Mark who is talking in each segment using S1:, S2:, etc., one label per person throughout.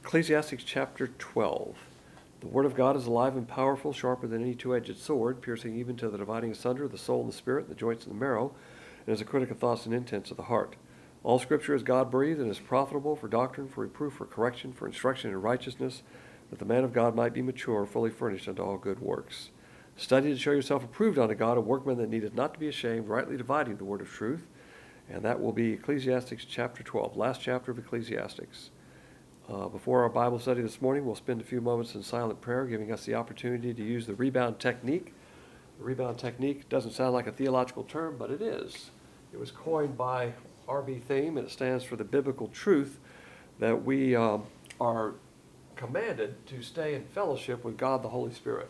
S1: Ecclesiastes chapter 12. The word of God is alive and powerful, sharper than any two-edged sword, piercing even to the dividing asunder of the soul and the spirit, the joints and the marrow, and is a critic of thoughts and intents of the heart. All Scripture is God-breathed and is profitable for doctrine, for reproof, for correction, for instruction in righteousness, that the man of God might be mature, fully furnished unto all good works. Study to show yourself approved unto God, a workman that needeth not to be ashamed, rightly dividing the word of truth. And that will be Ecclesiastes chapter 12, last chapter of Ecclesiastes. Before our Bible study this morning, we'll spend a few moments in silent prayer, giving us the opportunity to use the rebound technique. The rebound technique doesn't sound like a theological term, but it is. It was coined by R.B. Thame, and it stands for the biblical truth that we are commanded to stay in fellowship with God the Holy Spirit.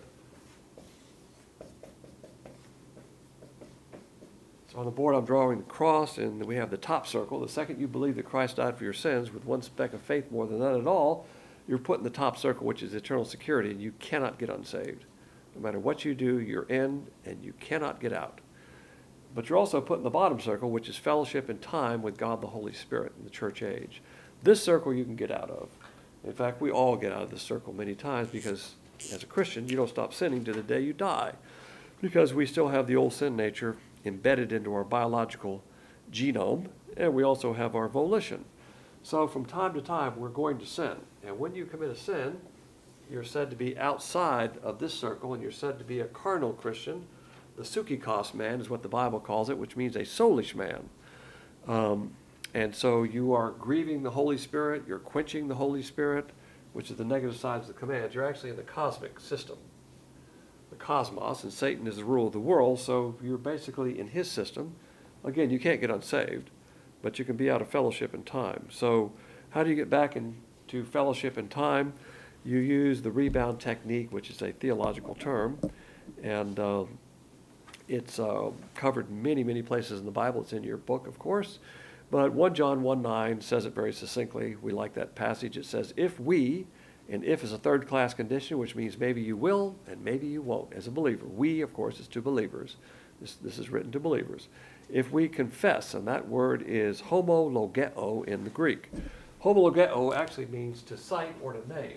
S1: So on the board I'm drawing the cross, and we have the top circle. The second you believe that Christ died for your sins with one speck of faith more than none at all, you're put in the top circle, which is eternal security, and you cannot get unsaved. No matter what you do, you're in, and you cannot get out. But you're also put in the bottom circle, which is fellowship and time with God the Holy Spirit in the church age. This circle you can get out of. In fact, we all get out of this circle many times because as a Christian, you don't stop sinning to the day you die, because we still have the old sin nature embedded into our biological genome, and we also have our volition. So from time to time, we're going to sin. And when you commit a sin, you're said to be outside of this circle, and you're said to be a carnal Christian. The psychikos man is what the Bible calls it, which means a soulish man. And so you are grieving the Holy Spirit, you're quenching the Holy Spirit, which is the negative sides of the command. You're actually in the cosmic system, the cosmos, and Satan is the rule of the world, so you're basically in his system. Again, you can't get unsaved, but you can be out of fellowship in time. So how do you get back into fellowship in time? You use the rebound technique, which is a theological term, and it's covered in many, many places in the Bible. It's in your book, of course, but 1 John 1:9 says it very succinctly. We like that passage. It says, if we, and if is a third-class condition, which means maybe you will and maybe you won't as a believer. We, of course, is to believers. This is written to believers. If we confess, and that word is homologeo in the Greek. Homologeo actually means to cite or to name.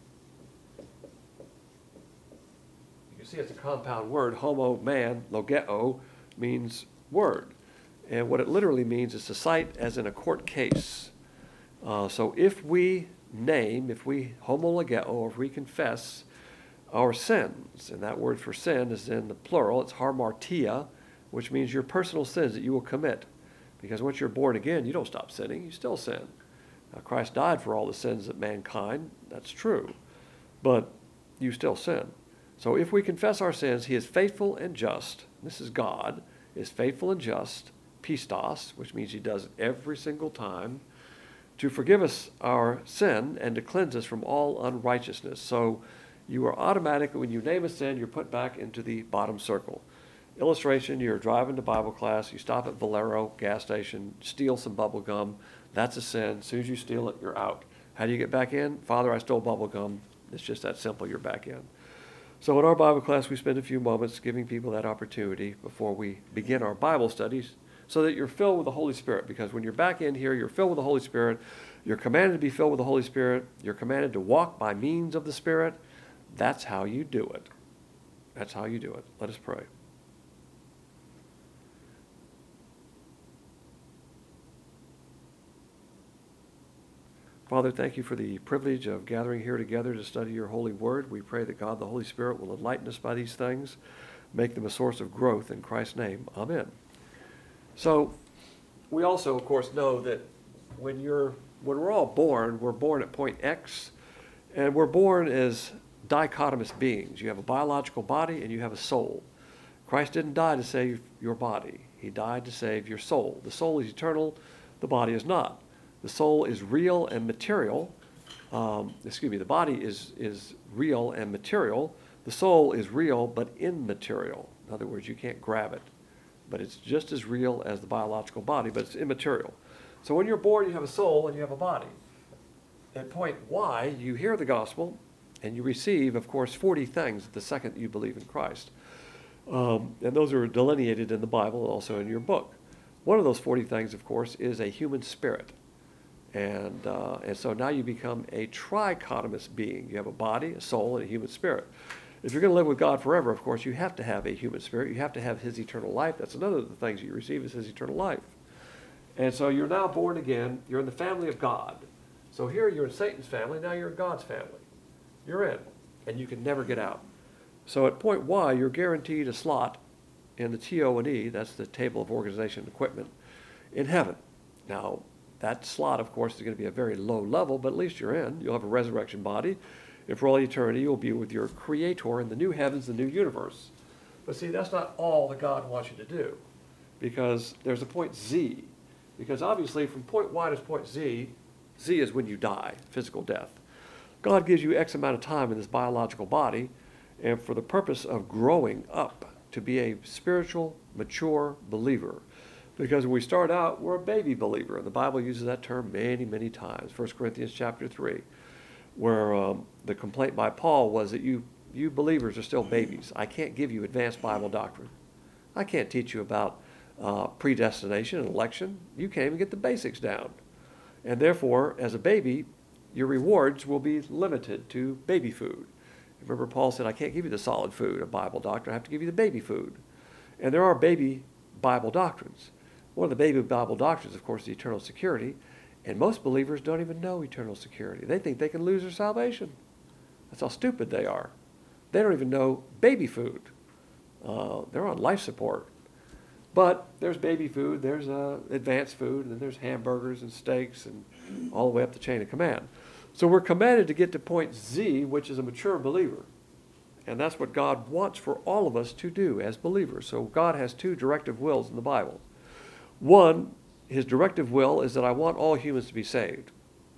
S1: You can see it's a compound word. Homo, man, logeo means word. And what it literally means is to cite as in a court case. So if we name, if we homologeo, or if we confess our sins, and that word for sin is in the plural, it's hamartia, which means your personal sins that you will commit. Because once you're born again, you don't stop sinning, you still sin. Now, Christ died for all the sins of mankind, that's true, but you still sin. So if we confess our sins, he is faithful and just, this is God, is faithful and just, pistos, which means he does it every single time, to forgive us our sin and to cleanse us from all unrighteousness. So you are automatically, when you name a sin, you're put back into the bottom circle. Illustration, you're driving to Bible class, you stop at Valero gas station, steal some bubble gum. That's a sin. As soon as you steal it, you're out. How do you get back in? Father, I stole bubble gum. It's just that simple, you're back in. So in our Bible class, we spend a few moments giving people that opportunity before we begin our Bible studies, so that you're filled with the Holy Spirit. Because when you're back in here, you're filled with the Holy Spirit. You're commanded to be filled with the Holy Spirit. You're commanded to walk by means of the Spirit. That's how you do it. That's how you do it. Let us pray. Father, thank you for the privilege of gathering here together to study your holy word. We pray that God, the Holy Spirit, will enlighten us by these things, make them a source of growth in Christ's name. Amen. So we also, of course, know that when we're all born, we're born at point X, and we're born as dichotomous beings. You have a biological body and you have a soul. Christ didn't die to save your body. He died to save your soul. The soul is eternal. The body is not. The soul is real and material. The body is real and material. The soul is real but immaterial. In other words, you can't grab it. But it's just as real as the biological body, but it's immaterial. So when you're born, you have a soul and you have a body. At point Y, you hear the gospel, and you receive, of course, 40 things the second you believe in Christ. And those are delineated in the Bible and also in your book. One of those 40 things, of course, is a human spirit. And so now you become a trichotomous being. You have a body, a soul, and a human spirit. If you're going to live with God forever, of course, you have to have a human spirit. You have to have his eternal life. That's another of the things you receive is his eternal life. And so you're now born again. You're in the family of God. So here you're in Satan's family. Now you're in God's family. You're in, and you can never get out. So at point Y, you're guaranteed a slot in the TO&E, that's the table of organization and equipment, in heaven. Now, that slot, of course, is going to be a very low level, but at least you're in. You'll have a resurrection body, and for all eternity, you'll be with your Creator in the new heavens, the new universe. But see, that's not all that God wants you to do, because there's a point Z. Because obviously, from point Y to point Z, Z is when you die, physical death. God gives you X amount of time in this biological body, and for the purpose of growing up to be a spiritual, mature believer. Because when we start out, we're a baby believer. And the Bible uses that term many, many times. 1 Corinthians chapter 3, where the complaint by Paul was that you believers are still babies. I can't give you advanced Bible doctrine. I can't teach you about predestination and election. You can't even get the basics down. And therefore, as a baby, your rewards will be limited to baby food. Remember, Paul said, I can't give you the solid food of Bible doctrine. I have to give you the baby food. And there are baby Bible doctrines. One of the baby Bible doctrines, of course, is eternal security. And most believers don't even know eternal security. They think they can lose their salvation. That's how stupid they are. They don't even know baby food. They're on life support. But there's baby food, there's advanced food, and then there's hamburgers and steaks and all the way up the chain of command. So we're commanded to get to point Z, which is a mature believer. And that's what God wants for all of us to do as believers. So God has two directive wills in the Bible. One, his directive will is that I want all humans to be saved.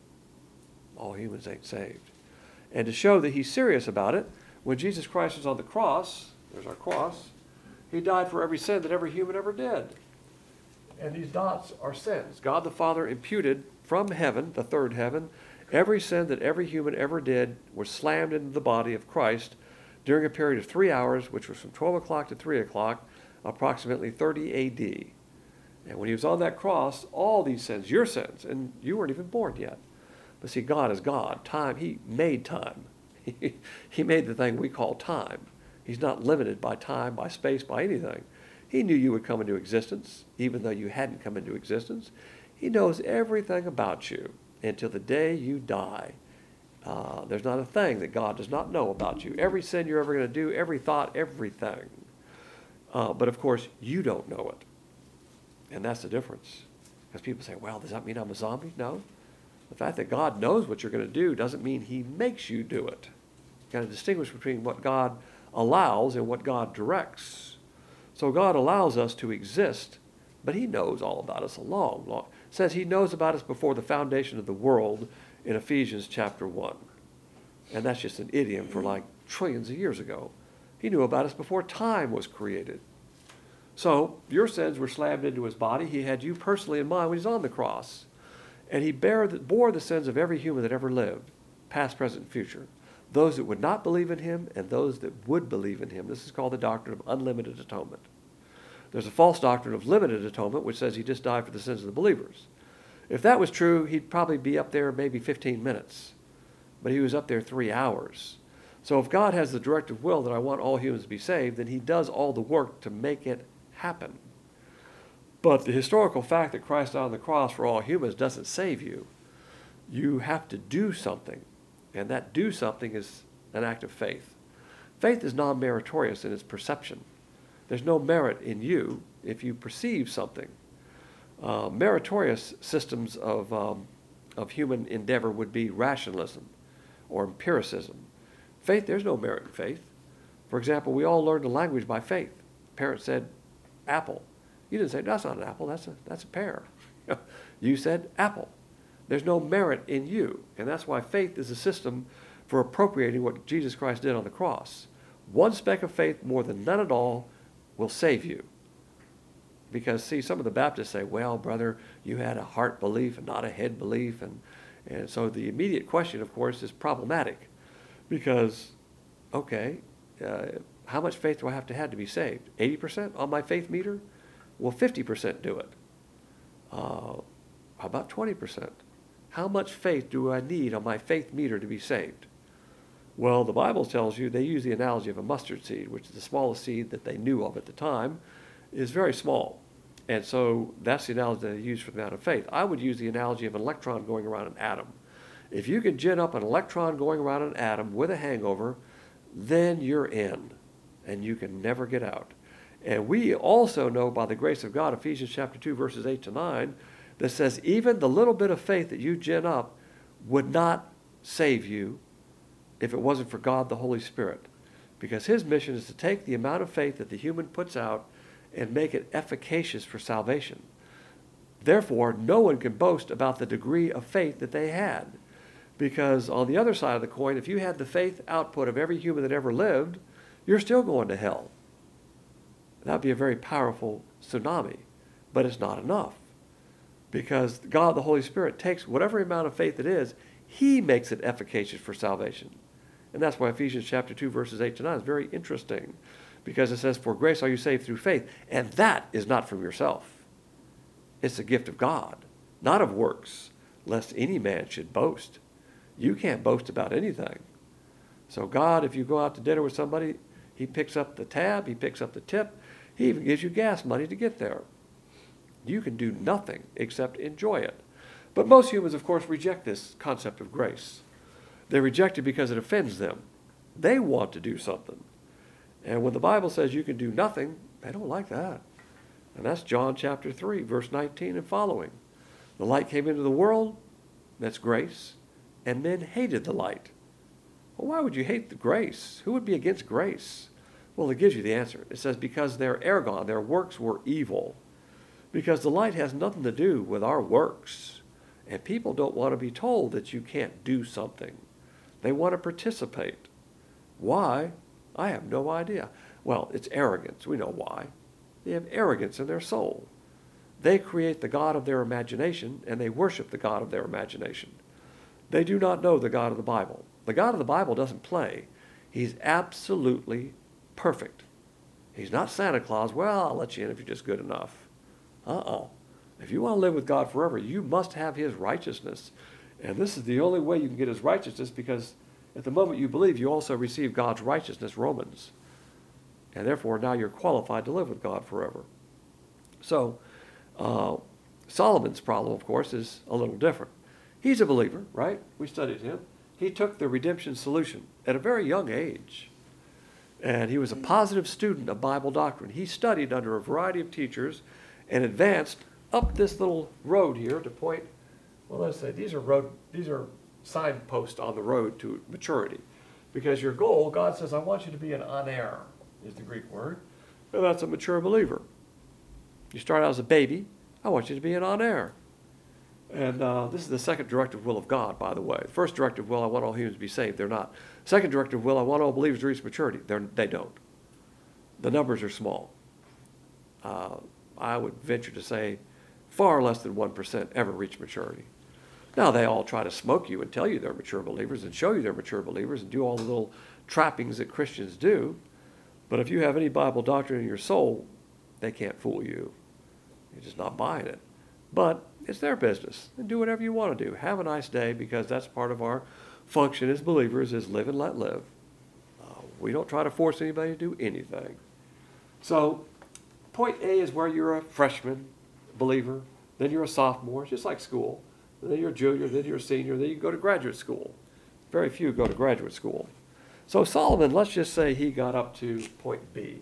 S1: All humans ain't saved. And to show that he's serious about it, when Jesus Christ was on the cross, there's our cross, he died for every sin that every human ever did. And these dots are sins. God the Father imputed from heaven, the third heaven, every sin that every human ever did was slammed into the body of Christ during a period of 3 hours, which was from 12 o'clock to 3 o'clock, approximately 30 A.D. And when he was on that cross, all these sins, your sins, and you weren't even born yet. But see, God is God. Time, he made time. He made the thing we call time. He's not limited by time, by space, by anything. He knew you would come into existence, even though you hadn't come into existence. He knows everything about you until the day you die. There's not a thing that God does not know about you. Every sin you're ever going to do, every thought, everything. But of course, you don't know it. And that's the difference. Because people say, well, does that mean I'm a zombie? No. The fact that God knows what you're going to do doesn't mean he makes you do it. You got to distinguish between what God allows and what God directs. So God allows us to exist, but he knows all about us long. Says he knows about us before the foundation of the world in Ephesians chapter 1. And that's just an idiom for like trillions of years ago. He knew about us before time was created. So your sins were slammed into his body. He had you personally in mind when he's on the cross. And he bore the sins of every human that ever lived, past, present, and future. Those that would not believe in him and those that would believe in him. This is called the doctrine of unlimited atonement. There's a false doctrine of limited atonement, which says he just died for the sins of the believers. If that was true, he'd probably be up there maybe 15 minutes. But he was up there 3 hours. So if God has the directive will that I want all humans to be saved, then he does all the work to make it happen. But the historical fact that Christ died on the cross for all humans doesn't save you. You have to do something. And that do something is an act of faith. Faith is non-meritorious in its perception. There's no merit in you if you perceive something. Meritorious systems of human endeavor would be rationalism or empiricism. Faith, there's no merit in faith. For example, we all learned a language by faith. Parents said, apple. You didn't say, that's not an apple, that's a pear. You said, apple. There's no merit in you. And that's why faith is a system for appropriating what Jesus Christ did on the cross. One speck of faith, more than none at all, will save you. Because, see, some of the Baptists say, well, brother, you had a heart belief and not a head belief. And so the immediate question, of course, is problematic. Because, okay, how much faith do I have to be saved? 80% on my faith meter? Will 50% do it? How about 20%? How much faith do I need on my faith meter to be saved? Well, the Bible tells you, they use the analogy of a mustard seed, which is the smallest seed that they knew of at the time, is very small. And so that's the analogy that they use for the amount of faith. I would use the analogy of an electron going around an atom. If you can gin up an electron going around an atom with a hangover, then you're in, and you can never get out. And we also know by the grace of God, Ephesians chapter 2, verses 8 to 9, that says even the little bit of faith that you gin up would not save you if it wasn't for God the Holy Spirit. Because his mission is to take the amount of faith that the human puts out and make it efficacious for salvation. Therefore, no one can boast about the degree of faith that they had. Because on the other side of the coin, if you had the faith output of every human that ever lived, you're still going to hell. That would be a very powerful tsunami, but it's not enough. Because God, the Holy Spirit, takes whatever amount of faith it is, he makes it efficacious for salvation. And that's why Ephesians chapter 2, verses 8 to 9 is very interesting. Because it says, for grace are you saved through faith, and that is not from yourself. It's a gift of God, not of works, lest any man should boast. You can't boast about anything. So God, if you go out to dinner with somebody, he picks up the tab, he picks up the tip, he even gives you gas money to get there. You can do nothing except enjoy it. But most humans, of course, reject this concept of grace. They reject it because it offends them. They want to do something. And when the Bible says you can do nothing, they don't like that. And that's John chapter 3, verse 19 and following. The light came into the world, that's grace, and men hated the light. Well, why would you hate the grace? Who would be against grace? Well, it gives you the answer. It says because their ergon, their works were evil. Because the light has nothing to do with our works. And people don't want to be told that you can't do something. They want to participate. Why? I have no idea. Well, it's arrogance. We know why. They have arrogance in their soul. They create the God of their imagination, and they worship the God of their imagination. They do not know the God of the Bible. The God of the Bible doesn't play. He's absolutely perfect. He's not Santa Claus. Well, I'll let you in if you're just good enough. If you want to live with God forever, you must have his righteousness. And this is the only way you can get his righteousness, because at the moment you believe, you also receive God's righteousness, Romans. And therefore, now you're qualified to live with God forever. So, Solomon's problem, of course, is a little different. He's a believer, right? We studied him. He took the redemption solution at a very young age. And he was a positive student of Bible doctrine. He studied under a variety of teachers and advanced up this little road here to point, well, let's say these are signposts on the road to maturity. Because your goal, God says, I want you to be an aner, is the Greek word. And that's a mature believer. You start out as a baby, I want you to be an aner. And this is the second directive will of God, by the way. The first directive will, I want all humans to be saved. They're not. Second directive will, I want all believers to reach maturity. They don't. The numbers are small. I would venture to say far less than 1% ever reach maturity. Now, they all try to smoke you and tell you they're mature believers and show you they're mature believers and do all the little trappings that Christians do. But if you have any Bible doctrine in your soul, they can't fool you. You're just not buying it. But it's their business. And do whatever you want to do. Have a nice day, because that's part of our function as believers, is live and let live. We don't try to force anybody to do anything. So point A is where you're a freshman believer, then you're a sophomore. It's just like school. Then you're a junior, then you're a senior, then you go to graduate school. Very few go to graduate school. So Solomon, let's just say he got up to point B.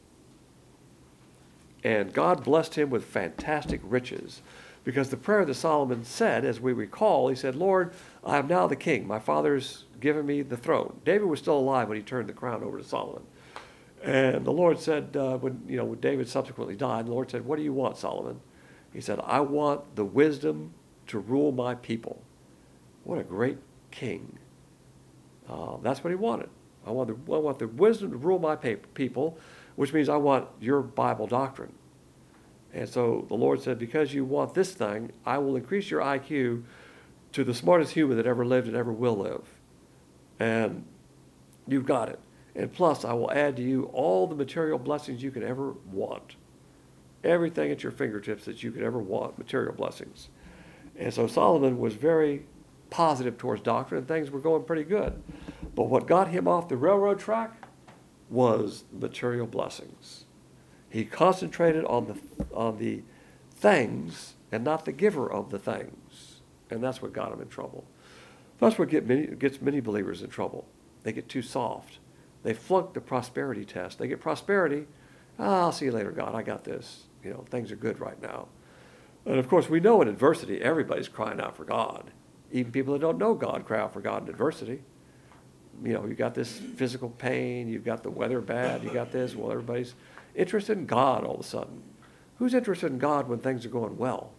S1: And God blessed him with fantastic riches. Because the prayer that Solomon said, as we recall, he said, Lord, I am now the king. My father's given me the throne. David was still alive when he turned the crown over to Solomon. And the Lord said, when David subsequently died, the Lord said, what do you want, Solomon? He said, I want the wisdom to rule my people. What a great king. That's what he wanted. I want the wisdom to rule my people, which means I want your Bible doctrine. And so the Lord said, because you want this thing, I will increase your IQ to the smartest human that ever lived and ever will live. And you've got it. And plus, I will add to you all the material blessings you could ever want. Everything at your fingertips that you could ever want, material blessings. And so Solomon was very positive towards doctrine, and things were going pretty good. But what got him off the railroad track was material blessings. He concentrated on the things and not the giver of the things. And that's what got him in trouble. That's what gets many believers in trouble. They get too soft. They flunk the prosperity test. They get prosperity. I'll see you later, God. I got this. Things are good right now. And of course, we know in adversity, everybody's crying out for God. Even people that don't know God cry out for God in adversity. You got this physical pain. You've got the weather bad. You got this. Well, everybody's interested in God all of a sudden. Who's interested in God when things are going well?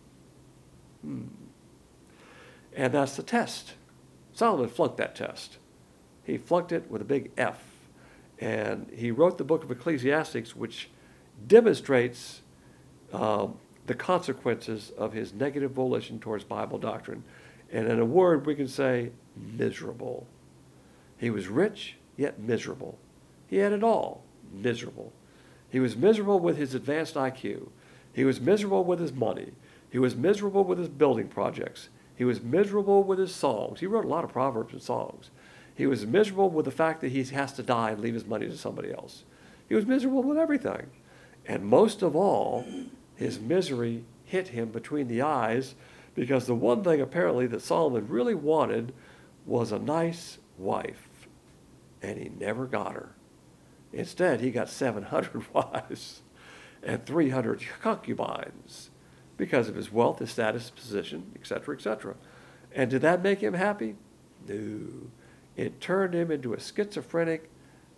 S1: And that's the test. Solomon flunked that test. He flunked it with a big F. And he wrote the book of Ecclesiastes, which demonstrates the consequences of his negative volition towards Bible doctrine. And in a word, we can say miserable. He was rich, yet miserable. He had it all, miserable. He was miserable with his advanced IQ. He was miserable with his money. He was miserable with his building projects. He was miserable with his songs. He wrote a lot of proverbs and songs. He was miserable with the fact that he has to die and leave his money to somebody else. He was miserable with everything. And most of all, his misery hit him between the eyes, because the one thing apparently that Solomon really wanted was a nice wife. And he never got her. Instead, he got 700 wives and 300 concubines because of his wealth, his status, his position, etc., etc. And did that make him happy? No. It turned him into a schizophrenic,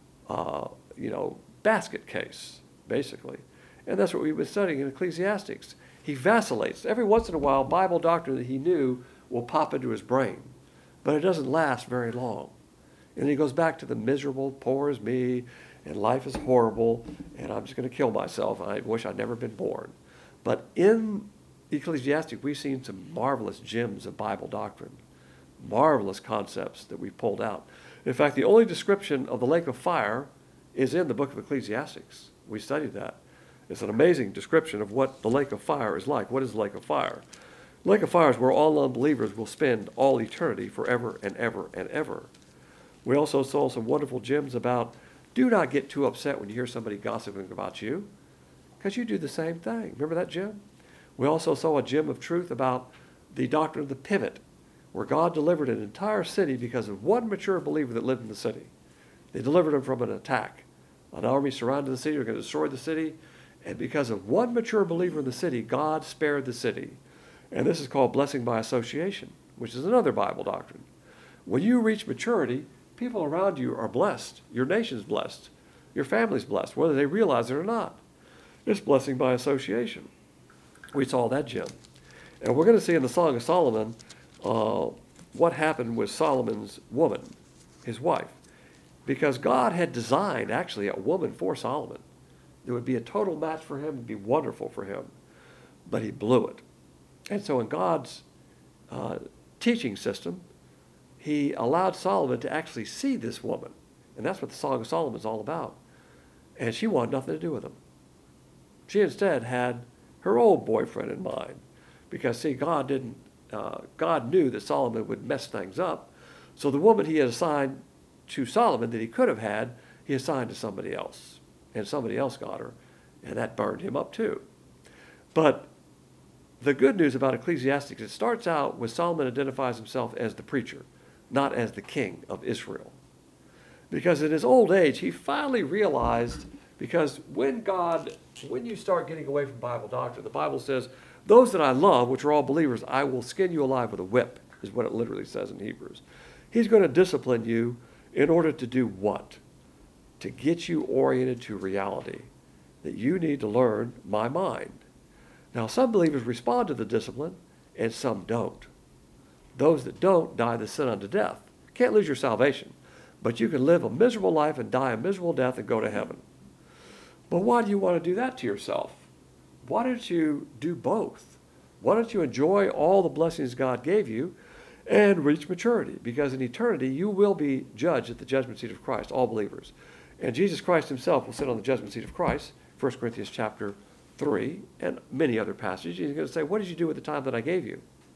S1: basket case, basically. And that's what we've been studying in Ecclesiastes. He vacillates. Every once in a while, Bible doctrine that he knew will pop into his brain. But it doesn't last very long. And he goes back to the miserable, poor as me, and life is horrible, and I'm just going to kill myself. I wish I'd never been born. But in Ecclesiastes, we've seen some marvelous gems of Bible doctrine, marvelous concepts that we've pulled out. In fact, the only description of the lake of fire is in the book of Ecclesiastes. We studied that. It's an amazing description of what the lake of fire is like. What is the lake of fire? The lake of fire is where all unbelievers will spend all eternity forever and ever and ever. We also saw some wonderful gems about do not get too upset when you hear somebody gossiping about you, because you do the same thing. Remember that gem? We also saw a gem of truth about the doctrine of the pivot, where God delivered an entire city because of one mature believer that lived in the city. They delivered him from an attack. An army surrounded the city, were going to destroy the city, and because of one mature believer in the city, God spared the city. And this is called blessing by association, which is another Bible doctrine. When you reach maturity, people around you are blessed. Your nation's blessed. Your family's blessed, whether they realize it or not. It's blessing by association. We saw that gem. And we're going to see in the Song of Solomon what happened with Solomon's woman, his wife. Because God had designed, actually, a woman for Solomon. It would be a total match for him. It would be wonderful for him. But he blew it. And so in God's teaching system, he allowed Solomon to actually see this woman. And that's what the Song of Solomon is all about. And she wanted nothing to do with him. She instead had her old boyfriend in mind. Because, see, God knew that Solomon would mess things up. So the woman he had assigned to Solomon that he could have had, he assigned to somebody else. And somebody else got her. And that burned him up too. But the good news about Ecclesiastes, it starts out with Solomon identifies himself as the preacher, not as the king of Israel. Because in his old age, he finally realized, because when you start getting away from Bible doctrine, the Bible says, those that I love, which are all believers, I will skin you alive with a whip, is what it literally says in Hebrews. He's going to discipline you in order to do what? To get you oriented to reality, that you need to learn my mind. Now, some believers respond to the discipline, and some don't. Those that don't die the sin unto death. Can't lose your salvation, but you can live a miserable life and die a miserable death and go to heaven. But why do you want to do that to yourself? Why don't you do both? Why don't you enjoy all the blessings God gave you and reach maturity? Because in eternity, you will be judged at the judgment seat of Christ, all believers. And Jesus Christ himself will sit on the judgment seat of Christ, 1 Corinthians chapter 3, and many other passages. He's going to say, what did you do with the time that I gave you?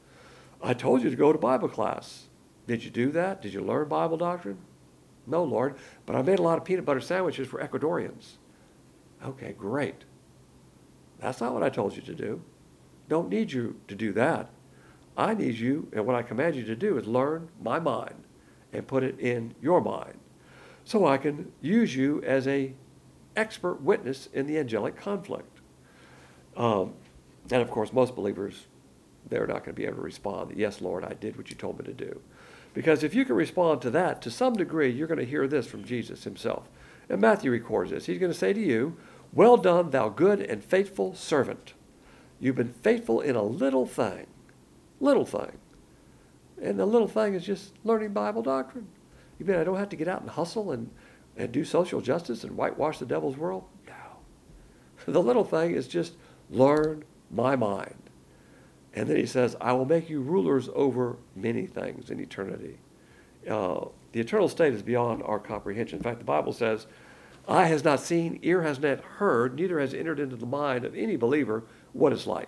S1: I told you to go to Bible class. Did you do that? Did you learn Bible doctrine? No, Lord, but I made a lot of peanut butter sandwiches for Ecuadorians. Okay, great. That's not what I told you to do. Don't need you to do that. I need you, and what I command you to do is learn my mind and put it in your mind so I can use you as a expert witness in the angelic conflict. And of course, most believers, they're not going to be able to respond, yes, Lord, I did what you told me to do. Because if you can respond to that, to some degree, you're going to hear this from Jesus himself. And Matthew records this. He's going to say to you, well done, thou good and faithful servant. You've been faithful in a little thing. Little thing. And the little thing is just learning Bible doctrine. You mean I don't have to get out and hustle and do social justice and whitewash the devil's world? No. The little thing is just learn my mind. And then he says, I will make you rulers over many things in eternity. The eternal state is beyond our comprehension. In fact, the Bible says, eye has not seen, ear has not heard, neither has entered into the mind of any believer what it's like.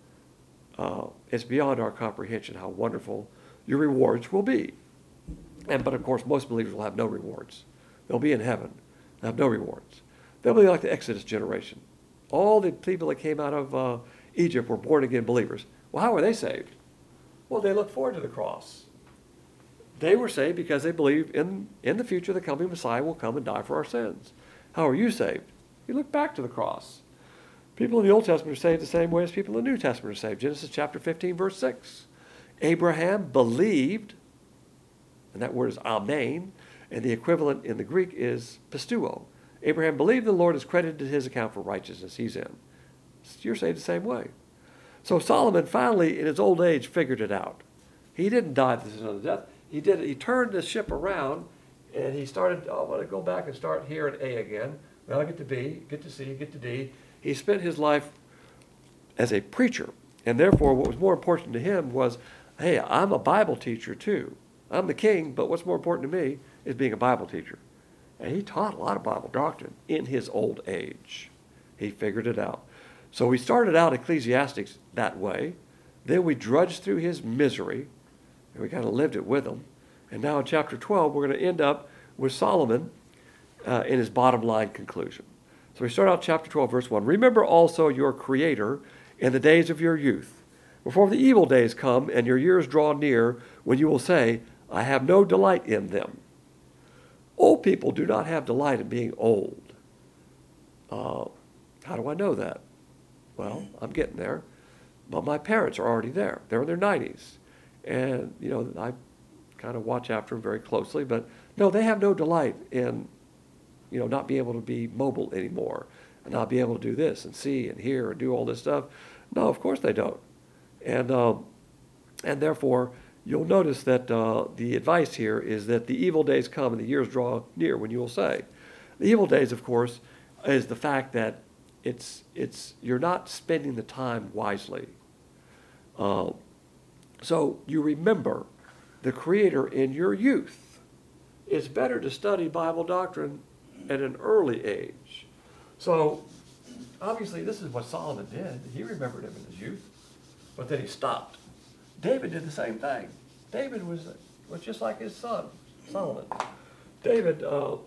S1: It's beyond our comprehension how wonderful your rewards will be. But of course, most believers will have no rewards. They'll be in heaven. They'll have no rewards. They'll be like the Exodus generation. All the people that came out of Egypt were born-again believers. Well, how were they saved? Well, they looked forward to the cross. They were saved because they believed in the future the coming Messiah will come and die for our sins. How are you saved? You look back to the cross. People in the Old Testament are saved the same way as people in the New Testament are saved. Genesis chapter 15, verse 6. Abraham believed, and that word is amen, and the equivalent in the Greek is pisteuo. Abraham believed the Lord is credited to his account for righteousness. He's in. You're saved the same way. So Solomon finally, in his old age, figured it out. He didn't die of the sin of death. He did it. He turned the ship around, and he started, I want to go back and start here at A again. Well, I get to B, get to C, get to D. He spent his life as a preacher, and therefore what was more important to him was, hey, I'm a Bible teacher too. I'm the king, but what's more important to me is being a Bible teacher. And he taught a lot of Bible doctrine in his old age. He figured it out. So we started out Ecclesiastes that way. Then we drudged through his misery, and we kind of lived it with him. And now in chapter 12, we're going to end up with Solomon in his bottom line conclusion. So we start out chapter 12, verse 1. Remember also your Creator in the days of your youth, before the evil days come and your years draw near, when you will say, I have no delight in them. Old people do not have delight in being old. How do I know that? Well, I'm getting there. But my parents are already there. They're in their 90s. And, I kind of watch after them very closely. But, no, they have no delight in, not being able to be mobile anymore and not be able to do this and see and hear and do all this stuff. No, of course they don't. And therefore, you'll notice that the advice here is that the evil days come and the years draw near when you will say. The evil days, of course, is the fact that you're not spending the time wisely. So you remember the Creator in your youth. It's better to study Bible doctrine at an early age. So obviously this is what Solomon did. He remembered him in his youth, but then he stopped. David did the same thing. David was just like his son, Solomon. David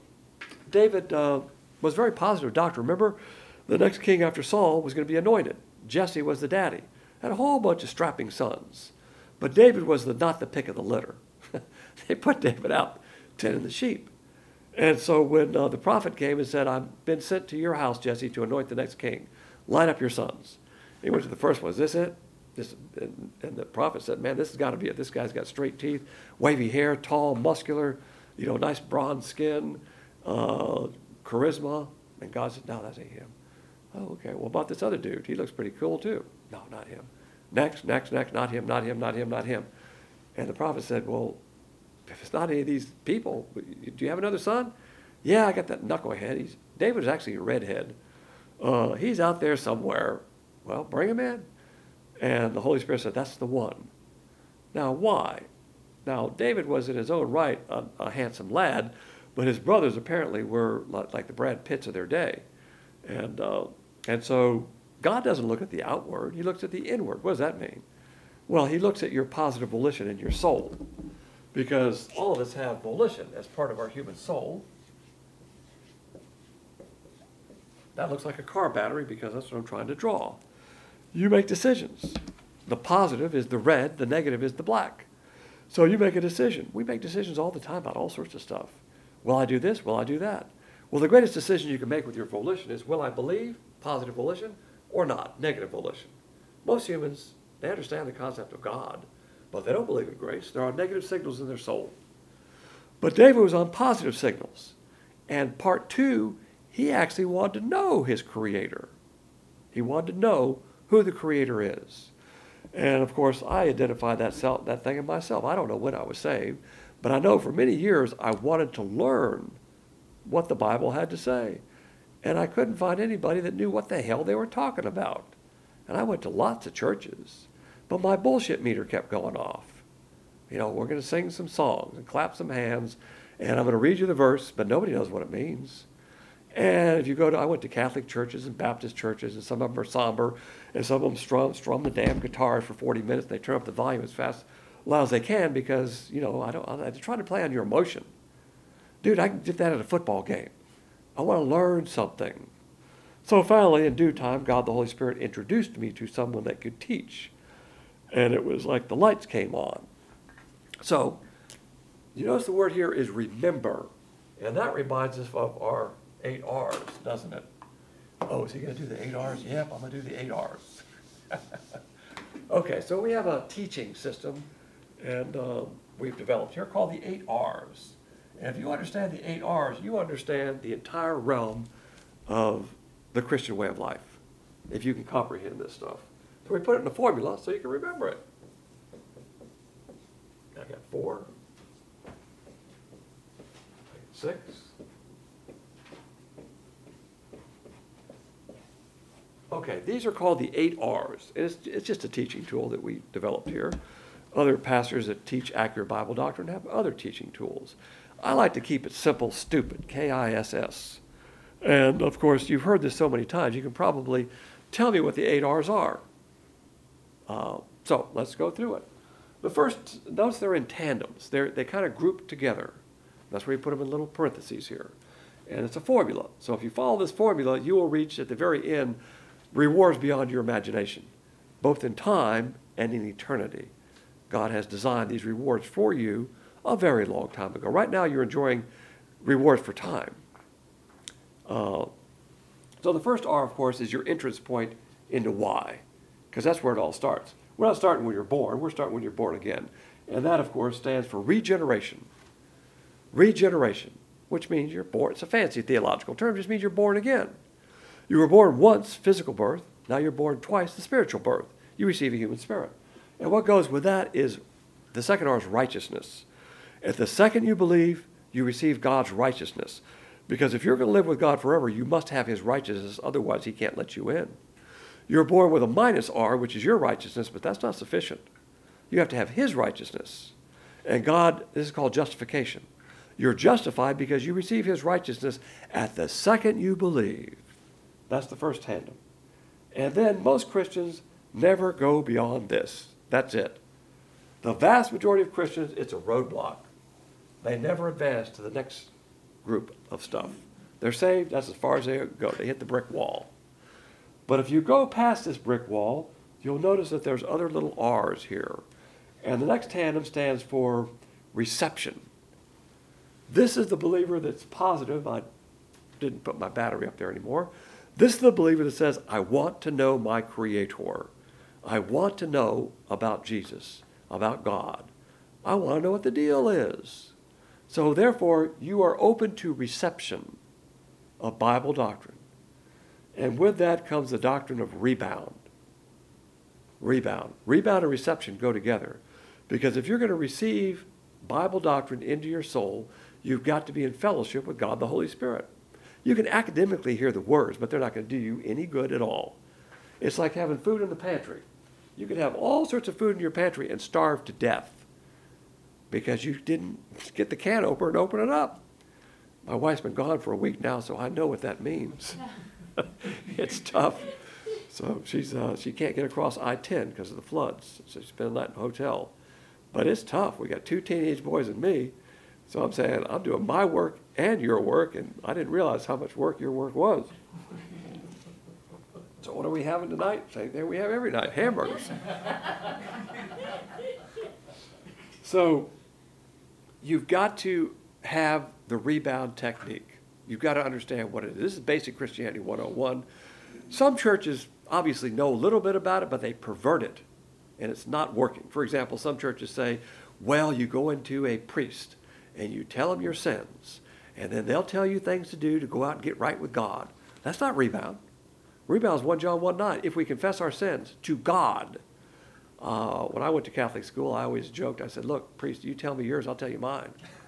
S1: was very positive doctor. Remember, the next king after Saul was going to be anointed. Jesse was the daddy. Had a whole bunch of strapping sons. But David was not the pick of the litter. They put David out tending the sheep. And so when the prophet came and said, I've been sent to your house, Jesse, to anoint the next king. Line up your sons. He went to the first one. Is this it? And the prophet said, man, this has got to be it. This guy's got straight teeth, wavy hair, tall, muscular, nice bronze skin, charisma. And God said, no, that ain't him. Oh, okay. Well, about this other dude? He looks pretty cool too. No, not him. Next, not him, not him, not him, not him. And the prophet said, well, if it's not any of these people, do you have another son? Yeah, I got that knucklehead. David is actually a redhead. He's out there somewhere. Well, bring him in. And the Holy Spirit said, that's the one. Now, why? Now, David was in his own right a handsome lad, but his brothers apparently were like the Brad Pitts of their day. And so God doesn't look at the outward. He looks at the inward. What does that mean? Well, he looks at your positive volition in your soul, because all of us have volition as part of our human soul. That looks like a car battery because that's what I'm trying to draw. You make decisions. The positive is the red, the negative is the black. So you make a decision. We make decisions all the time about all sorts of stuff. Will I do this? Will I do that? Well, the greatest decision you can make with your volition is, will I believe, positive volition, or not, negative volition? Most humans, they understand the concept of God, but they don't believe in grace. There are negative signals in their soul. But David was on positive signals. And part two, he actually wanted to know his Creator. He wanted to know who the Creator is. And of course, I identify that thing in myself. I don't know when I was saved, but I know for many years I wanted to learn what the Bible had to say. And I couldn't find anybody that knew what the hell they were talking about. And I went to lots of churches, but my bullshit meter kept going off. You know, we're going to sing some songs and clap some hands, and I'm going to read you the verse, but nobody knows what it means. And if you go to, I went to Catholic churches and Baptist churches, and some of them are somber, and some of them strum the damn guitars for 40 minutes. They turn up the volume as loud as they can because, you know, they're trying to play on your emotion. Dude, I did that at a football game. I want to learn something. So finally, in due time, God the Holy Spirit introduced me to someone that could teach. And it was like the lights came on. So, you notice the word here is remember. And that reminds us of our 8 R's, doesn't it? Oh, is he going to do the 8 R's? Yep, I'm going to do the 8 R's. Okay, so we have a teaching system, and we've developed here called the 8 R's. And if you understand the 8 R's, you understand the entire realm of the Christian way of life, if you can comprehend this stuff. So we put it in a formula so you can remember it. I got 4, 6, okay, these are called the 8 R's. It's just a teaching tool that we developed here. Other pastors that teach accurate Bible doctrine have other teaching tools. I like to keep it simple, stupid, KISS. And of course, you've heard this so many times, you can probably tell me what the 8 R's are. So let's go through it. The first, notice they're in tandems. They kind of group together. That's where you put them in little parentheses here. And it's a formula. So if you follow this formula, you will reach at the very end rewards beyond your imagination, both in time and in eternity. God has designed these rewards for you a very long time ago. Right now, you're enjoying rewards for time. So the first R, of course, is your entrance point into why, because that's where it all starts. We're not starting when you're born. We're starting when you're born again. And that, of course, stands for regeneration. Regeneration, which means you're born. It's a fancy theological term. It just means you're born again. You were born once, physical birth. Now you're born twice, the spiritual birth. You receive a human spirit. And what goes with that is the second R is righteousness. At the second you believe, you receive God's righteousness. Because if you're going to live with God forever, you must have his righteousness. Otherwise, he can't let you in. You're born with a minus R, which is your righteousness, but that's not sufficient. You have to have his righteousness. And God, this is called justification. You're justified because you receive his righteousness at the second you believe. That's the first tandem. And then most Christians never go beyond this. That's it. The vast majority of Christians, it's a roadblock. They never advance to the next group of stuff. They're saved, that's as far as they go. They hit the brick wall. But if you go past this brick wall, you'll notice that there's other little R's here. And the next tandem stands for reception. This is the believer that's positive. I didn't put my battery up there anymore. This is the believer that says, I want to know my Creator. I want to know about Jesus, about God. I want to know what the deal is. So therefore, you are open to reception of Bible doctrine. And with that comes the doctrine of rebound. Rebound. Rebound and reception go together. Because if you're going to receive Bible doctrine into your soul, you've got to be in fellowship with God the Holy Spirit. You can academically hear the words, but they're not going to do you any good at all. It's like having food in the pantry. You can have all sorts of food in your pantry and starve to death because you didn't get the can opener and open it up. My wife's been gone for a week now, so I know what that means. It's tough. So she can't get across I-10 because of the floods. So she spent the night in a hotel. But it's tough. We got 2 teenage boys and me. So I'm saying, I'm doing my work and your work, and I didn't realize how much work your work was. So what are we having tonight? Same thing we have every night, hamburgers. So you've got to have the rebound technique. You've got to understand what it is. This is basic Christianity 101. Some churches obviously know a little bit about it, but they pervert it, and it's not working. For example, some churches say, well, you go into a priest, and you tell them your sins, and then they'll tell you things to do to go out and get right with God. That's not rebound. Rebound is 1 John 1:9. If we confess our sins to God. When I went to Catholic school, I always joked. I said, look, priest, you tell me yours, I'll tell you mine.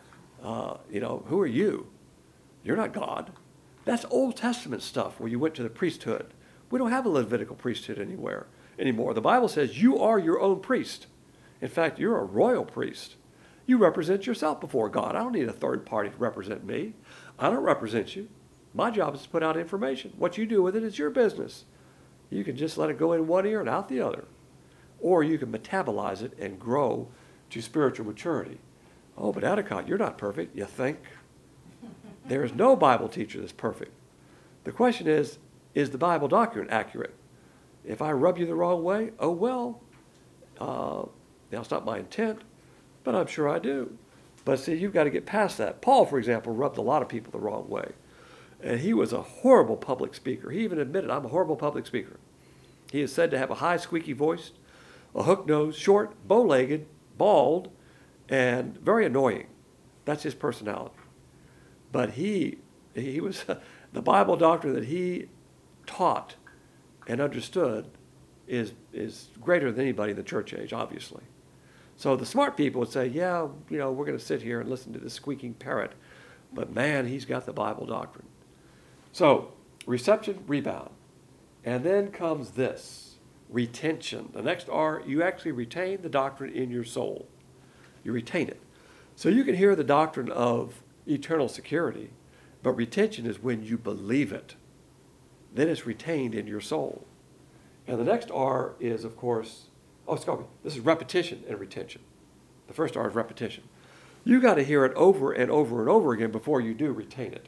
S1: Who are you? You're not God. That's Old Testament stuff where you went to the priesthood. We don't have a Levitical priesthood anymore. The Bible says you are your own priest. In fact, you're a royal priest. You represent yourself before God. I don't need a third party to represent me. I don't represent you. My job is to put out information. What you do with it is your business. You can just let it go in one ear and out the other. Or you can metabolize it and grow to spiritual maturity. Oh, but Atticott, you're not perfect, you think? There is no Bible teacher that's perfect. The question is the Bible doctrine accurate? If I rub you the wrong way, oh well. Now, it's not my intent, but I'm sure I do. But see, you've got to get past that. Paul, for example, rubbed a lot of people the wrong way. And he was a horrible public speaker. He even admitted, I'm a horrible public speaker. He is said to have a high, squeaky voice, a hook nose, short, bow-legged, bald, and very annoying. That's his personality. But he was, the Bible doctrine that he taught and understood is greater than anybody in the church age, obviously. So the smart people would say, yeah, we're going to sit here and listen to this squeaking parrot. But man, he's got the Bible doctrine. So reception, rebound. And then comes this, retention. The next R, you actually retain the doctrine in your soul. You retain it. So you can hear the doctrine of eternal security, but retention is when you believe it. Then it's retained in your soul. And the next R is, of course, this is repetition and retention. The first R is repetition. You got to hear it over and over and over again before you do retain it.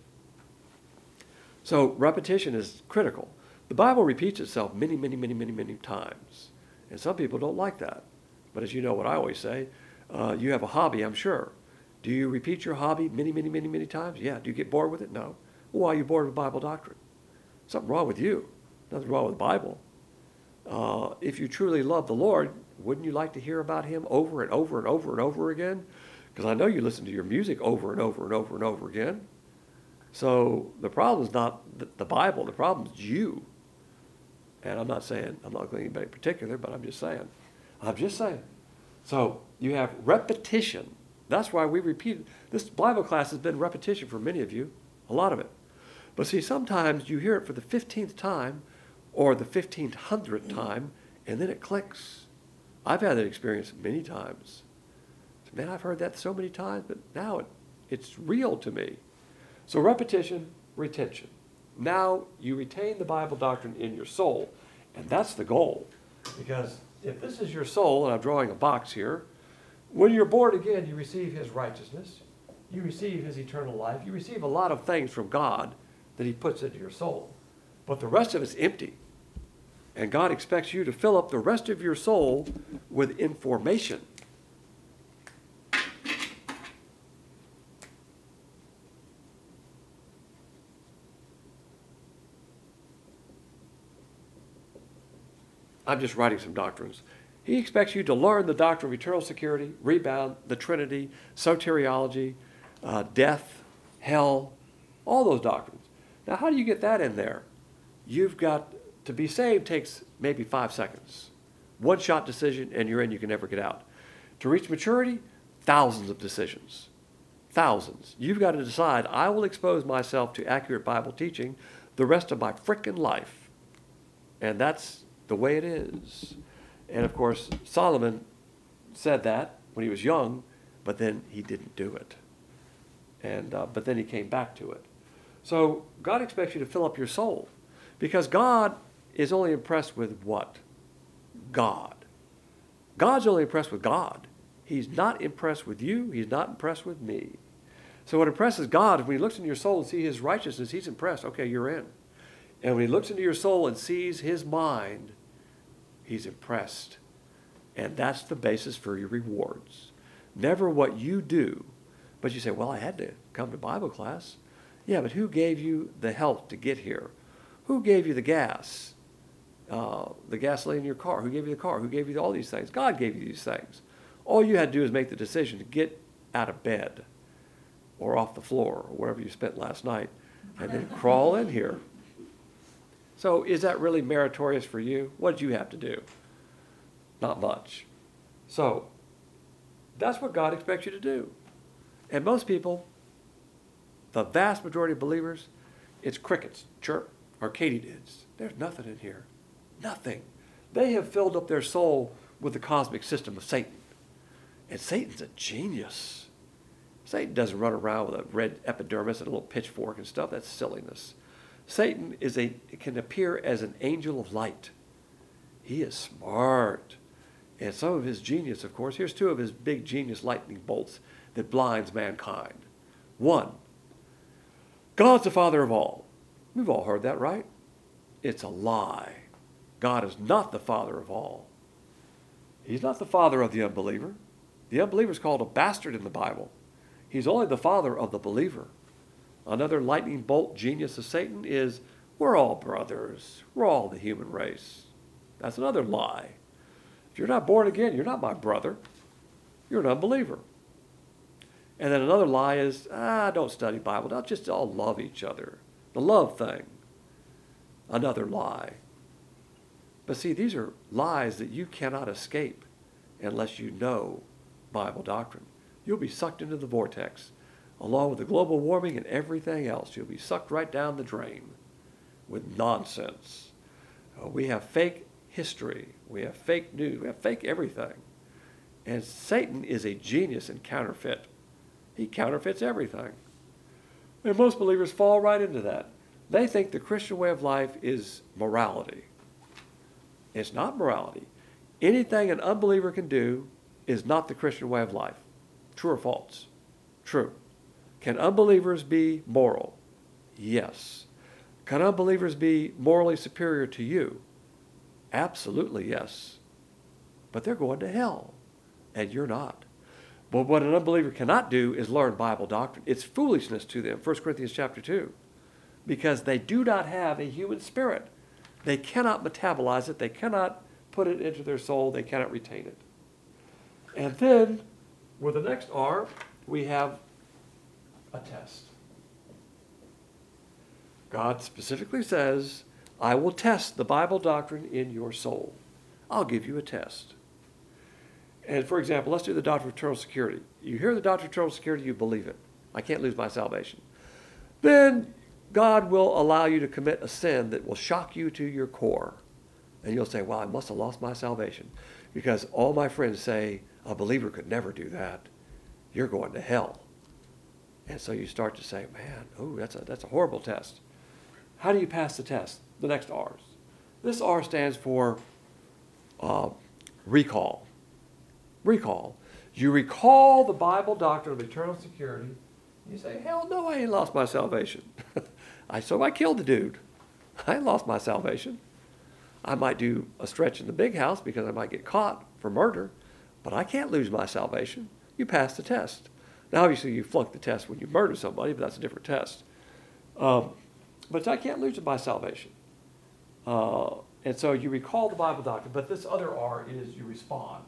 S1: So repetition is critical. The Bible repeats itself many, many, many, many, many times. And some people don't like that. But as you know what I always say, you have a hobby, I'm sure. Do you repeat your hobby many, many, many, many times? Yeah. Do you get bored with it? No. Well, why are you bored with Bible doctrine? Something wrong with you. Nothing wrong with the Bible. If you truly love the Lord, wouldn't you like to hear about him over and over and over and over again? Because I know you listen to your music over and over and over and over again. So the problem is not the Bible. The problem is you. And I'm not going to anybody in particular, but I'm just saying. So you have repetition. That's why we repeat. This Bible class has been repetition for many of you, a lot of it. But see, sometimes you hear it for the 15th time or the 1500th time, and then it clicks. I've had that experience many times. Man, I've heard that so many times, but now it's real to me. So repetition, retention. Now you retain the Bible doctrine in your soul, and that's the goal. Because if this is your soul, and I'm drawing a box here, when you're born again, you receive his righteousness, you receive his eternal life, you receive a lot of things from God that he puts into your soul. But the rest of it's empty. And God expects you to fill up the rest of your soul with information. I'm just writing some doctrines. He expects you to learn the doctrine of eternal security, rebound, the Trinity, soteriology, death, hell, all those doctrines. Now, how do you get that in there? You've got to be saved takes maybe 5 seconds. One-shot decision, and you're in, you can never get out. To reach maturity, thousands of decisions. Thousands. You've got to decide, I will expose myself to accurate Bible teaching the rest of my frickin' life. And that's the way it is. And of course, Solomon said that when he was young, but then he didn't do it. But then he came back to it. So God expects you to fill up your soul, because God is only impressed with what? God. God's only impressed with God. He's not impressed with you. He's not impressed with me. So what impresses God is when he looks into your soul and sees his righteousness, he's impressed. Okay, you're in. And when he looks into your soul and sees his mind, he's impressed. And that's the basis for your rewards. Never what you do. But you say, well, I had to come to Bible class. Yeah, but who gave you the help to get here? Who gave you the gas? The gasoline in your car? Who gave you the car? Who gave you all these things? God gave you these things. All you had to do is make the decision to get out of bed or off the floor or wherever you spent last night and then crawl in here. So is that really meritorious for you? What did you have to do? Not much. So that's what God expects you to do. And most people, the vast majority of believers, it's crickets, chirp, or katydids. There's nothing in here. Nothing. They have filled up their soul with the cosmic system of Satan. And Satan's a genius. Satan doesn't run around with a red epidermis and a little pitchfork and stuff. That's silliness. Satan can appear as an angel of light. He is smart. And some of his genius, of course, here's two of his big genius lightning bolts that blinds mankind. One, God's the father of all. We've all heard that, right? It's a lie. God is not the father of all. He's not the father of the unbeliever. The unbeliever is called a bastard in the Bible. He's only the father of the believer. Another lightning bolt genius of Satan is, we're all brothers. We're all the human race. That's another lie. If you're not born again, you're not my brother. You're an unbeliever. And then another lie is, don't study Bible. Don't just all love each other. The love thing. Another lie. But see, these are lies that you cannot escape unless you know Bible doctrine. You'll be sucked into the vortex. Along with the global warming and everything else, you'll be sucked right down the drain with nonsense. We have fake history. We have fake news. We have fake everything. And Satan is a genius in counterfeit. He counterfeits everything. And most believers fall right into that. They think the Christian way of life is morality. It's not morality. Anything an unbeliever can do is not the Christian way of life. True or false? True. Can unbelievers be moral? Yes. Can unbelievers be morally superior to you? Absolutely yes. But they're going to hell, and you're not. But what an unbeliever cannot do is learn Bible doctrine. It's foolishness to them, 1 Corinthians chapter 2, because they do not have a human spirit. They cannot metabolize it. They cannot put it into their soul. They cannot retain it. And then, with the next R, we have a test. God specifically says, I will test the Bible doctrine in your soul. I'll give you a test. And for example, let's do the doctrine of eternal security. You hear the doctrine of eternal security, you believe it. I can't lose my salvation. Then God will allow you to commit a sin that will shock you to your core. And you'll say, well, I must have lost my salvation because all my friends say a believer could never do that. You're going to hell. And so you start to say, man, that's a horrible test. How do you pass the test? The next R's. This R stands for recall. Recall. You recall the Bible doctrine of eternal security. You say, hell no, I ain't lost my salvation. I killed the dude. I ain't lost my salvation. I might do a stretch in the big house because I might get caught for murder, but I can't lose my salvation. You pass the test. Now, obviously, you flunk the test when you murder somebody, but that's a different test. But I can't lose my salvation. And so you recall the Bible doctrine, but this other R is you respond.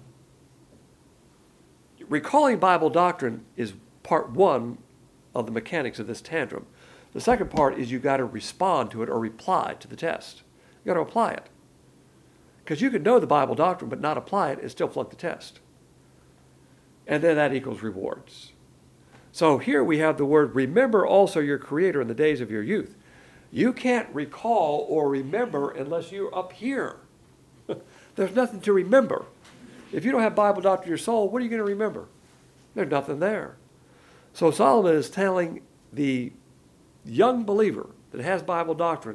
S1: Recalling Bible doctrine is part one of the mechanics of this tantrum. The second part is you got to respond to it or reply to the test. You got to apply it. Because you can know the Bible doctrine but not apply it and still flunk the test. And then that equals rewards. So here we have the word, remember also your Creator in the days of your youth. You can't recall or remember unless you're up here. There's nothing to remember. If you don't have Bible doctrine in your soul, what are you going to remember? There's nothing there. So Solomon is telling the young believer that has Bible doctrine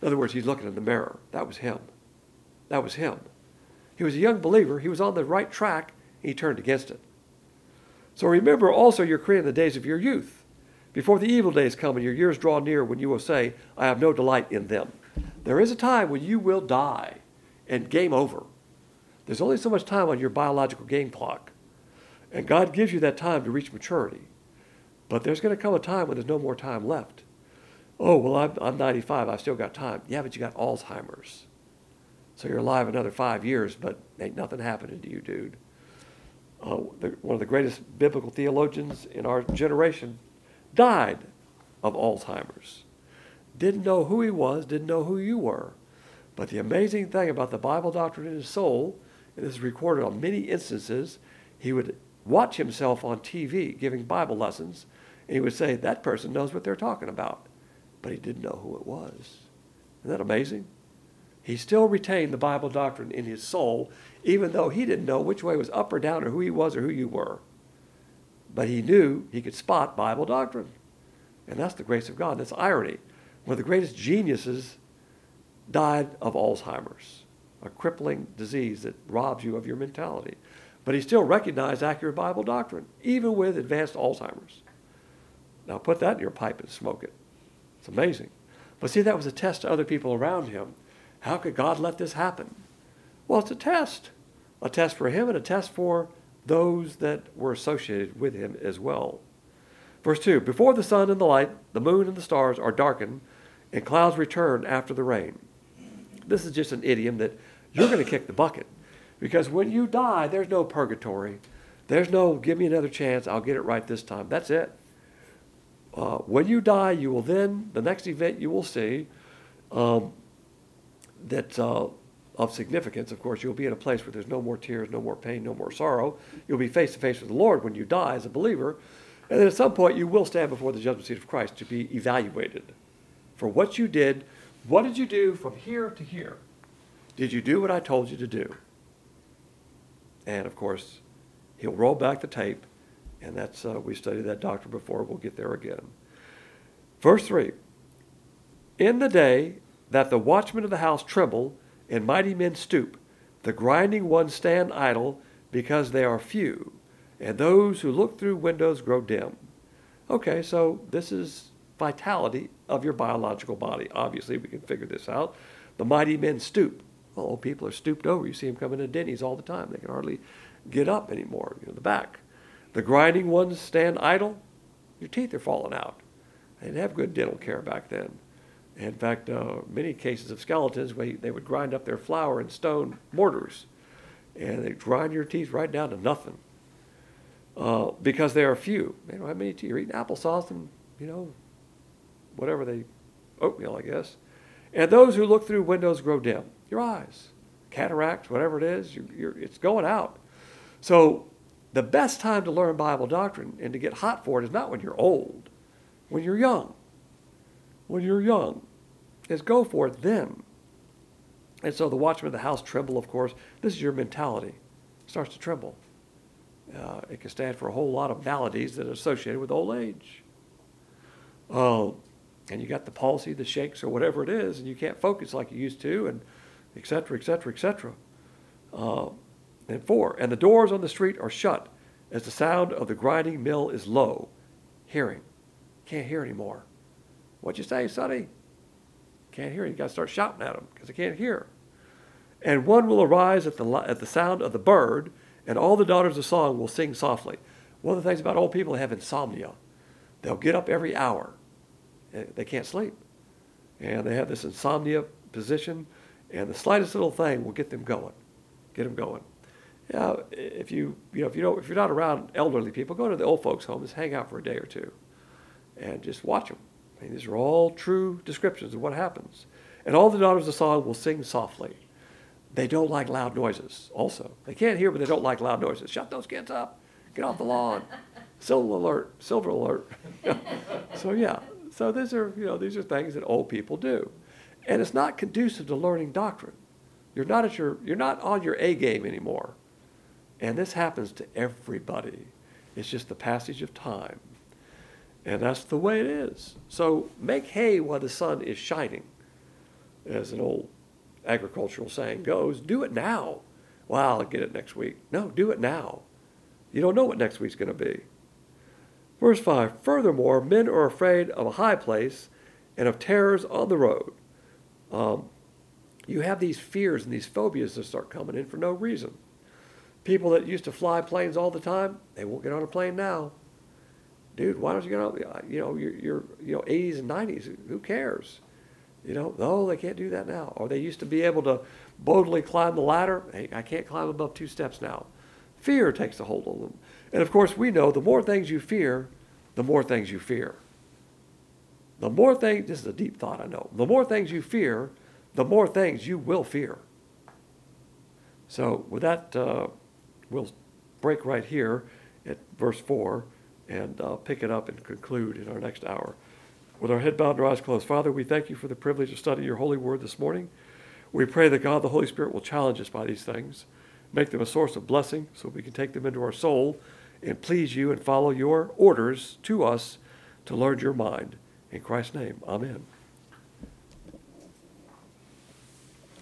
S1: In other words, he's looking in the mirror. That was him. That was him. He was a young believer. He was on the right track. He turned against it. So remember also you're creating the days of your youth, before the evil days come and your years draw near, when you will say, I have no delight in them. There is a time when you will die and game over. There's only so much time on your biological game clock. And God gives you that time to reach maturity. But there's going to come a time when there's no more time left. Oh, well, I'm 95. I've still got time. Yeah, but you got Alzheimer's. So you're alive another 5 years, but ain't nothing happening to you, dude. One of the greatest biblical theologians in our generation died of Alzheimer's. Didn't know who he was, didn't know who you were. But the amazing thing about the Bible doctrine in his soul, and this is recorded on many instances, he would watch himself on TV giving Bible lessons, and he would say, that person knows what they're talking about. But he didn't know who it was. Isn't that amazing? He still retained the Bible doctrine in his soul, even though he didn't know which way was up or down or who he was or who you were. But he knew he could spot Bible doctrine. And that's the grace of God. That's irony. One of the greatest geniuses died of Alzheimer's, a crippling disease that robs you of your mentality. But he still recognized accurate Bible doctrine, even with advanced Alzheimer's. Now put that in your pipe and smoke it. It's amazing. But see, that was a test to other people around him. How could God let this happen? Well, it's a test for him and a test for those that were associated with him as well. Verse 2, before the sun and the light, the moon and the stars are darkened, and clouds return after the rain. This is just an idiom that you're going to kick the bucket. Because when you die, there's no purgatory. There's no, give me another chance, I'll get it right this time. That's it. When you die, you will then, the next event you will see, that's of significance, of course, you'll be in a place where there's no more tears, no more pain, no more sorrow. You'll be face to face with the Lord when you die as a believer. And then at some point you will stand before the judgment seat of Christ to be evaluated for what you did. What did you do from here to here? Did you do what I told you to do? And of course, he'll roll back the tape, and that's we studied that doctrine before. We'll get there again. Verse 3, in the day that the watchmen of the house tremble and mighty men stoop, the grinding ones stand idle because they are few, and those who look through windows grow dim. Okay, so this is vitality of your biological body. Obviously, we can figure this out. The mighty men stoop. Well, old people are stooped over. You see them coming to Denny's all the time. They can hardly get up anymore, the back. The grinding ones stand idle. Your teeth are falling out. They didn't have good dental care back then. In fact, many cases of skeletons, they would grind up their flour in stone mortars, and they'd grind your teeth right down to nothing because they are few. They don't have many teeth. You're eating applesauce and, oatmeal, I guess. And those who look through windows grow dim. Your eyes, cataracts, whatever it is, it's going out. So the best time to learn Bible doctrine and to get hot for it is not when you're old, when you're young. When you're young, is go for it then. And so the watchmen of the house tremble, of course. This is your mentality. It starts to tremble. It can stand for a whole lot of maladies that are associated with old age. And you got the palsy, the shakes, or whatever it is, and you can't focus like you used to, and et cetera, et cetera, et cetera. And 4, and the doors on the street are shut as the sound of the grinding mill is low. Hearing. Can't hear anymore. What'd you say, Sonny? Can't hear. You got to start shouting at them because they can't hear. And one will arise at the sound of the bird, and all the daughters of song will sing softly. One of the things about old people, they have insomnia. They'll get up every hour. They can't sleep. And they have this insomnia position, and the slightest little thing will get them going. Get them going. Yeah, if you're not around elderly people, go to the old folks' home, just hang out for a day or two, and just watch them. I mean, these are all true descriptions of what happens. And all the daughters of song will sing softly. They don't like loud noises also. They can't hear, but they don't like loud noises. Shut those kids up. Get off the lawn. Silver alert. So these are things that old people do. And it's not conducive to learning doctrine. You're not on your A game anymore. And this happens to everybody. It's just the passage of time. And that's the way it is. So make hay while the sun is shining. as an old agricultural saying goes, do it now. Well, I'll get it next week. No, do it now. You don't know what next week's going to be. Verse 5, furthermore, men are afraid of a high place and of terrors on the road. You have these fears and these phobias that start coming in for no reason. People that used to fly planes all the time, they won't get on a plane now. Dude, why don't you get on? You're 80s and 90s. Who cares? No, they can't do that now. Or they used to be able to boldly climb the ladder. Hey, I can't climb above 2 steps now. Fear takes a hold on them. And of course, we know the more things you fear, the more things you fear. The more things, this is a deep thought, I know. The more things you fear, the more things you will fear. So with that, we'll break right here at verse 4 and pick it up and conclude in our next hour. With our head bowed and our eyes closed, Father, we thank you for the privilege of studying your holy word this morning. We pray that God, the Holy Spirit, will challenge us by these things, make them a source of blessing so we can take them into our soul and please you and follow your orders to us to learn your mind. In Christ's name, amen.